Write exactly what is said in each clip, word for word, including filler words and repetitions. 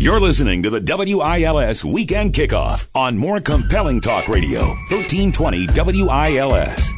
You're listening to the W I L S Weekend Kickoff on more compelling talk radio, thirteen twenty W I L S.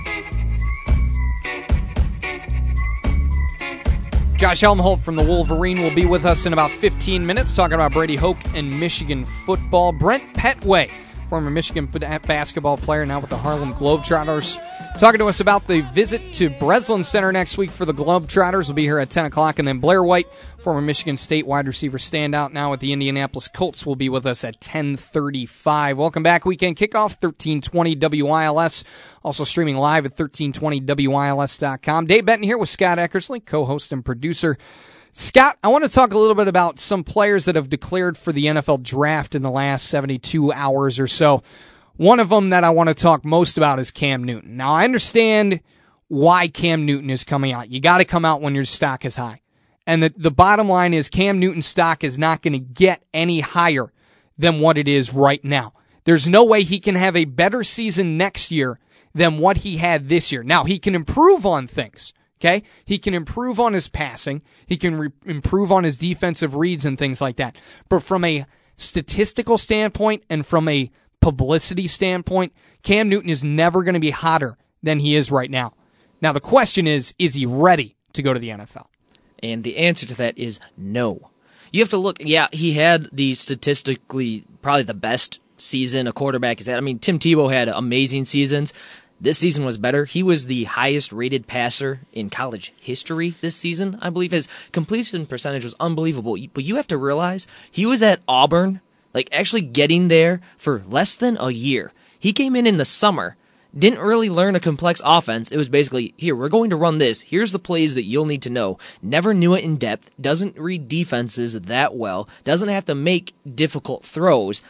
Josh Helmholt from the Wolverine will be with us in about fifteen minutes talking about Brady Hoke and Michigan football. Brent Petway, former Michigan basketball player, now with the Harlem Globetrotters, talking to us about the visit to Breslin Center next week for the Globetrotters. Will be here at ten o'clock. And then Blair White, former Michigan State wide receiver standout, now with the Indianapolis Colts, will be with us at ten thirty-five. Welcome back. Weekend Kickoff, thirteen twenty W I L S. Also streaming live at thirteen twenty W I L S dot com. Dave Benton here with Scott Eckersley, co-host and producer. Scott, I want to talk a little bit about some players that have declared for the N F L draft in the last seventy-two hours or so. One of them that I want to talk most about is Cam Newton. Now, I understand why Cam Newton is coming out. You got to come out when your stock is high. And the, the bottom line is Cam Newton's stock is not going to get any higher than what it is right now. There's no way he can have a better season next year than what he had this year. Now, he can improve on things. Okay, he can improve on his passing. He can re- improve on his defensive reads and things like that. But from a statistical standpoint and from a publicity standpoint, Cam Newton is never going to be hotter than he is right now. Now, the question is, is he ready to go to the N F L? And the answer to that is no. You have to look, yeah, he had the statistically probably the best season a quarterback has had. I mean, Tim Tebow had amazing seasons. This season was better. He was the highest rated passer in college history this season, I believe. His completion percentage was unbelievable. But you have to realize he was at Auburn, like actually getting there for less than a year. He came in in the summer, didn't really learn a complex offense. It was basically, here, we're going to run this. Here's the plays that you'll need to know. Never knew it in depth, doesn't read defenses that well, doesn't have to make difficult throws.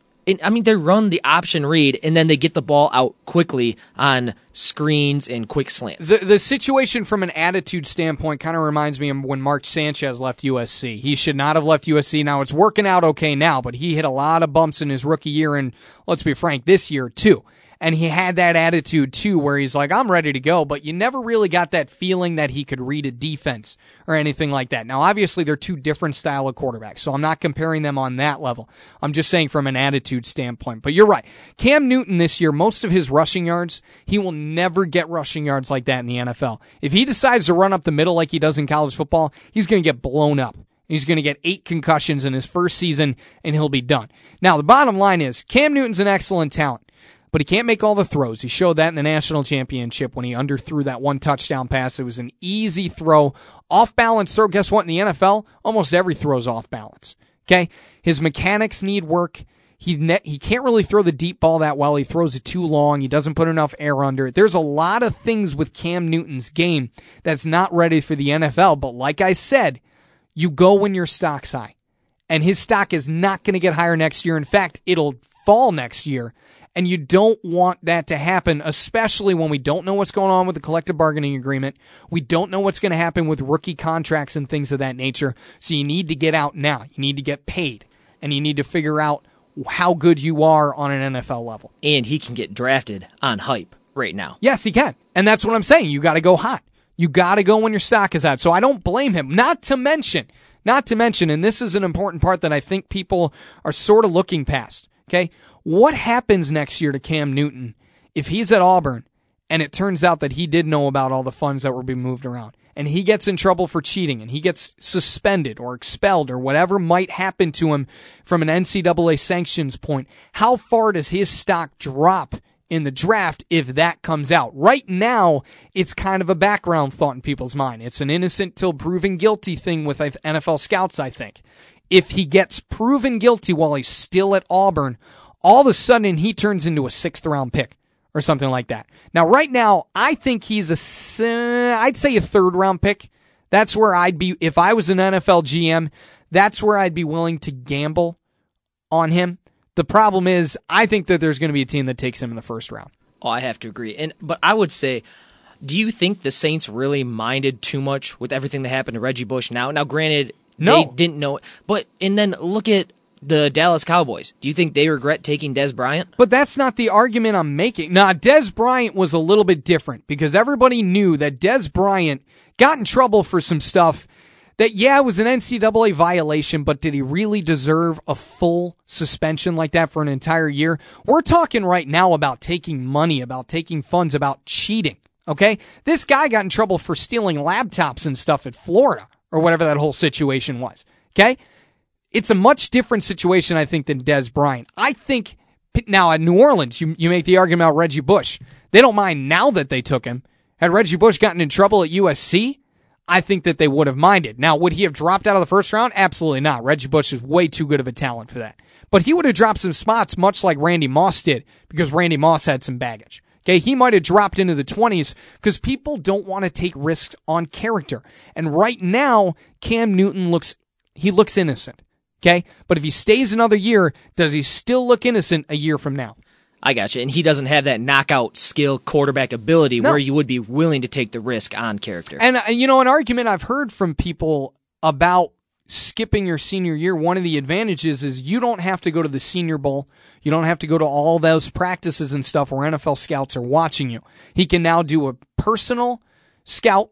I mean, they run the option read, and then they get the ball out quickly on screens and quick slants. The, the situation from an attitude standpoint kind of reminds me of when Mark Sanchez left U S C. He should not have left U S C. Now, it's working out okay now, but he hit a lot of bumps in his rookie year, and let's be frank, this year too. And he had that attitude, too, where he's like, I'm ready to go, but you never really got that feeling that he could read a defense or anything like that. Now, obviously, they're two different style of quarterbacks, so I'm not comparing them on that level. I'm just saying from an attitude standpoint. But you're right. Cam Newton this year, most of his rushing yards, he will never get rushing yards like that in the N F L. If he decides to run up the middle like he does in college football, he's going to get blown up. He's going to get eight concussions in his first season, and he'll be done. Now, the bottom line is Cam Newton's an excellent talent. But he can't make all the throws. He showed that in the national championship when he underthrew that one touchdown pass. It was an easy throw. Off-balance throw, guess what? In the N F L, almost every throw is off-balance. Okay? His mechanics need work. He ne- he can't really throw the deep ball that well. He throws it too long. He doesn't put enough air under it. There's a lot of things with Cam Newton's game that's not ready for the N F L. But like I said, you go when your stock's high. And his stock is not going to get higher next year. In fact, it'll fall next year. And you don't want that to happen, especially when we don't know what's going on with the collective bargaining agreement. We don't know what's going to happen with rookie contracts and things of that nature. So you need to get out now. You need to get paid. And you need to figure out how good you are on an N F L level. And he can get drafted on hype right now. Yes, he can. And that's what I'm saying. You got to go hot. You got to go when your stock is hot. So I don't blame him. Not to mention, not to mention, and this is an important part that I think people are sort of looking past, okay? What happens next year to Cam Newton if he's at Auburn and it turns out that he did know about all the funds that were being moved around and he gets in trouble for cheating and he gets suspended or expelled or whatever might happen to him from an N C double A sanctions point? How far does his stock drop in the draft if that comes out? Right now, it's kind of a background thought in people's mind. It's an innocent till proven guilty thing with N F L scouts, I think. If he gets proven guilty while he's still at Auburn, all of a sudden he turns into a sixth round pick or something like that. Now, right now, I think he's a, I'd say a third round pick. That's where I'd be, if I was an N F L G M, that's where I'd be willing to gamble on him. The problem is, I think that there's going to be a team that takes him in the first round. Oh, I have to agree. And but I would say, do you think the Saints really minded too much with everything that happened to Reggie Bush now? Now, granted, no. they didn't know it. But, and then look at the Dallas Cowboys. Do you think they regret taking Dez Bryant? But that's not the argument I'm making. Now, Dez Bryant was a little bit different because everybody knew that Dez Bryant got in trouble for some stuff that, yeah, it was an N C double A violation, but did he really deserve a full suspension like that for an entire year? We're talking right now about taking money, about taking funds, about cheating, okay? This guy got in trouble for stealing laptops and stuff at Florida, or whatever that whole situation was, okay? It's a much different situation, I think, than Dez Bryant. I think, now at New Orleans, you, you make the argument about Reggie Bush. They don't mind now that they took him. Had Reggie Bush gotten in trouble at U S C, I think that they would have minded. Now, would he have dropped out of the first round? Absolutely not. Reggie Bush is way too good of a talent for that. But he would have dropped some spots, much like Randy Moss did, because Randy Moss had some baggage. Okay, he might have dropped into the twenties because people don't want to take risks on character. And right now, Cam Newton looks, he looks innocent. Okay, but if he stays another year, does he still look innocent a year from now? I got you. And he doesn't have that knockout skill quarterback ability No. where you would be willing to take the risk on character. And, uh, you know, an argument I've heard from people about skipping your senior year, one of the advantages is you don't have to go to the Senior Bowl. You don't have to go to all those practices and stuff where N F L scouts are watching you. He can now do a personal scout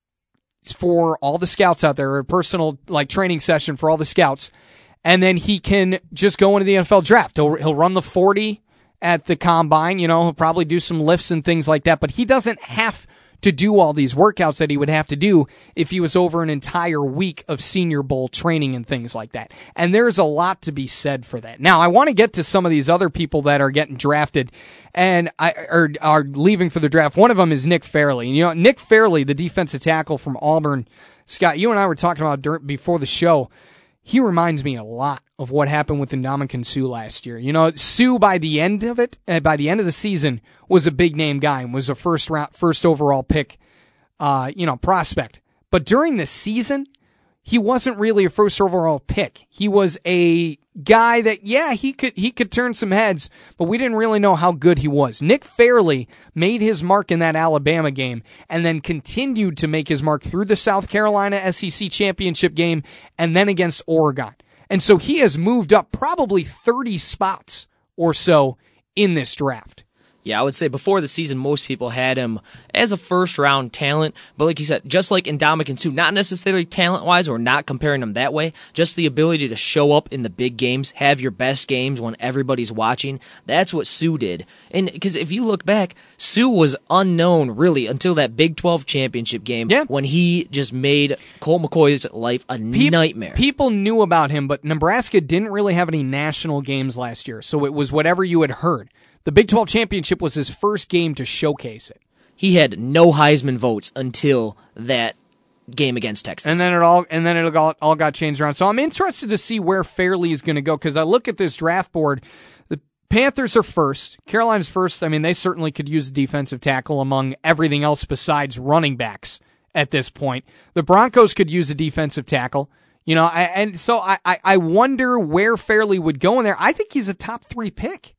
for all the scouts out there, a personal like training session for all the scouts. And then he can just go into the N F L draft. He'll, he'll run the forty at the combine, you know, he'll probably do some lifts and things like that, but he doesn't have to do all these workouts that he would have to do if he was over an entire week of Senior Bowl training and things like that. And there's a lot to be said for that. Now, I want to get to some of these other people that are getting drafted and I, or are leaving for the draft. One of them is Nick Fairley. You know, Nick Fairley, the defensive tackle from Auburn, Scott, you and I were talking about during, before the show. He reminds me a lot of what happened with Ndamukong Suh last year. You know, Suh by the end of it, uh, by the end of the season, was a big name guy and was a first round, first overall pick, uh, you know, prospect. But during the season, he wasn't really a first overall pick. He was a guy that, yeah, he could he could turn some heads, but we didn't really know how good he was. Nick Fairley made his mark in that Alabama game and then continued to make his mark through the South Carolina S E C championship game and then against Oregon. And so he has moved up probably thirty spots or so in this draft. Yeah, I would say before the season, most people had him as a first-round talent. But like you said, just like Ndamukong Suh, not necessarily talent-wise or not comparing him that way, just the ability to show up in the big games, have your best games when everybody's watching. That's what Suh did. And because if you look back, Suh was unknown, really, until that Big twelve championship game yeah. when he just made Colt McCoy's life a Pe- nightmare. People knew about him, but Nebraska didn't really have any national games last year, so it was whatever you had heard. The Big twelve championship was his first game to showcase it. He had no Heisman votes until that game against Texas. And then it all and then it all, all got changed around. So I'm interested to see where Fairley is going to go because I look at this draft board. The Panthers are first. Carolina's first. I mean, they certainly could use a defensive tackle among everything else besides running backs at this point. The Broncos could use a defensive tackle. You know, I, and so I, I, I wonder where Fairley would go in there. I think he's a top three pick.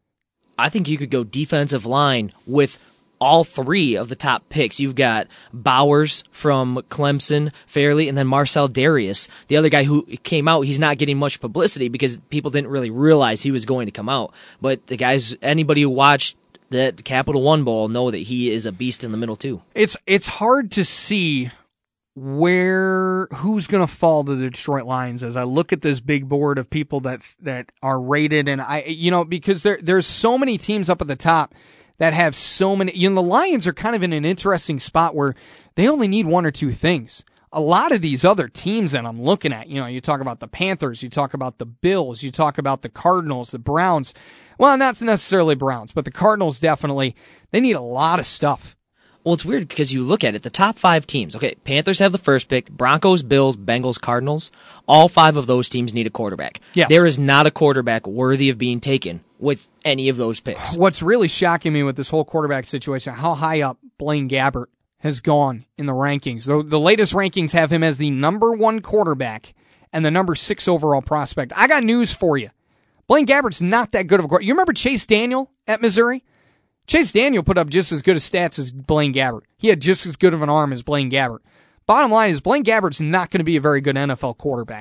I think you could go defensive line with all three of the top picks. You've got Bowers from Clemson, Fairley, and then Marcel Darius, the other guy who came out. He's not getting much publicity because people didn't really realize he was going to come out. But the guys, anybody who watched that Capital One Bowl know that he is a beast in the middle too. It's it's hard to see where who's going to fall to the Detroit Lions as I look at this big board of people that that are rated, and I you know because there there's so many teams up at the top that have so many. You know, the Lions are kind of in an interesting spot where they only need one or two things. A lot of these other teams that I'm looking at, you know, you talk about the Panthers, you talk about the Bills, you talk about the Cardinals, the Browns. Well, not necessarily Browns, but the Cardinals definitely. They need a lot of stuff. Well, it's weird because you look at it, the top five teams. Okay, Panthers have the first pick, Broncos, Bills, Bengals, Cardinals. All five of those teams need a quarterback. Yes. There is not a quarterback worthy of being taken with any of those picks. What's really shocking me with this whole quarterback situation, how high up Blaine Gabbert has gone in the rankings. The, the latest rankings have him as the number one quarterback and the number six overall prospect. I got news for you. Blaine Gabbert's not that good of a quarterback. You remember Chase Daniel at Missouri? Chase Daniel put up just as good of stats as Blaine Gabbert. He had just as good of an arm as Blaine Gabbert. Bottom line is Blaine Gabbert's not going to be a very good N F L quarterback.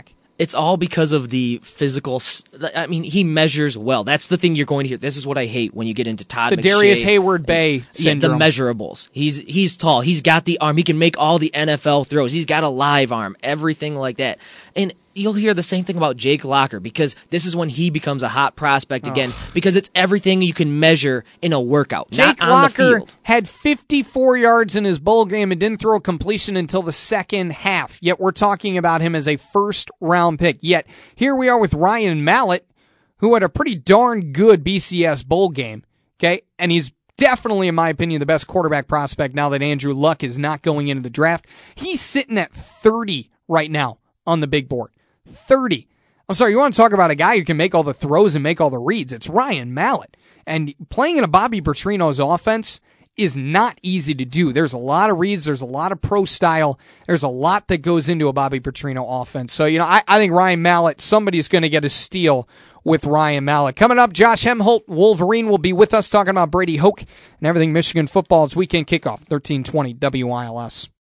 It's all because of the physical. I mean, he measures well. That's the thing you're going to hear. This is what I hate when you get into Todd The McShay. Darius Hayward-Bay syndrome. Yeah, the measurables. He's he's tall. He's got the arm. He can make all the N F L throws. He's got a live arm. Everything like that. And you'll hear the same thing about Jake Locker, because this is when he becomes a hot prospect again, oh. because it's everything you can measure in a workout, Jake not on Locker the field. Had fifty-four yards in his bowl game and didn't throw a completion until the second half, yet we're talking about him as a first-round pick. Yet here we are with Ryan Mallett, who had a pretty darn good B C S bowl game, okay? And he's definitely, in my opinion, the best quarterback prospect now that Andrew Luck is not going into the draft. He's sitting at thirty right now on the big board. thirty. I'm sorry, you want to talk about a guy who can make all the throws and make all the reads. It's Ryan Mallett. And playing in a Bobby Petrino's offense is not easy to do. There's a lot of reads. There's a lot of pro style. There's a lot that goes into a Bobby Petrino offense. So, you know, I, I think Ryan Mallett, somebody's going to get a steal with Ryan Mallett. Coming up, Josh Hemholt, Wolverine, will be with us talking about Brady Hoke and everything Michigan football. It's Weekend Kickoff, thirteen twenty W I L S.